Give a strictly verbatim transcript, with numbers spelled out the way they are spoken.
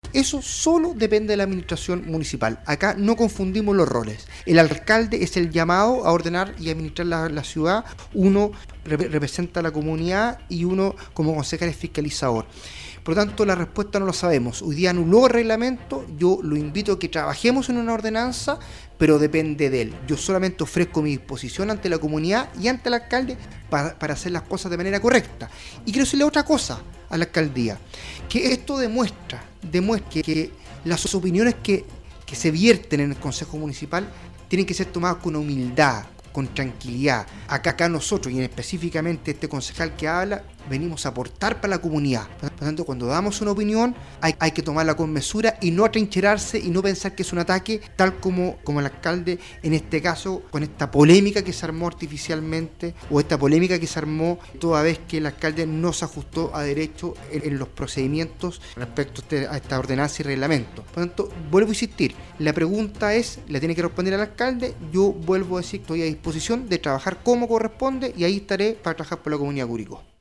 Eso solo depende de la administración municipal. Acá no confundimos los roles. El alcalde es el llamado a ordenar y administrar la, la ciudad. Uno rep- representa a la comunidad y uno como concejal es fiscalizador. Por lo tanto, la respuesta no lo sabemos. Hoy día anuló el reglamento. Yo lo invito a que trabajemos en una ordenanza, pero depende de él. Yo solamente ofrezco mi disposición ante la comunidad y ante el alcalde para, para hacer las cosas de manera correcta. Y quiero decirle otra cosa a la alcaldía, que esto demuestra, demuestra que las opiniones que, que se vierten en el Consejo Municipal tienen que ser tomadas con humildad, con tranquilidad. Acá, acá nosotros, y específicamente este concejal que habla, venimos a aportar para la comunidad. Por lo tanto, cuando damos una opinión, hay, hay que tomarla con mesura y no atrincherarse y no pensar que es un ataque, tal como, como el alcalde, en este caso, con esta polémica que se armó artificialmente, o esta polémica que se armó toda vez que el alcalde no se ajustó a derecho en, en los procedimientos respecto a, este, a esta ordenanza y reglamento. Por lo tanto, vuelvo a insistir, la pregunta es, la tiene que responder el alcalde. Yo vuelvo a decir que estoy a disposición de trabajar como corresponde y ahí estaré para trabajar por la comunidad de Curicó.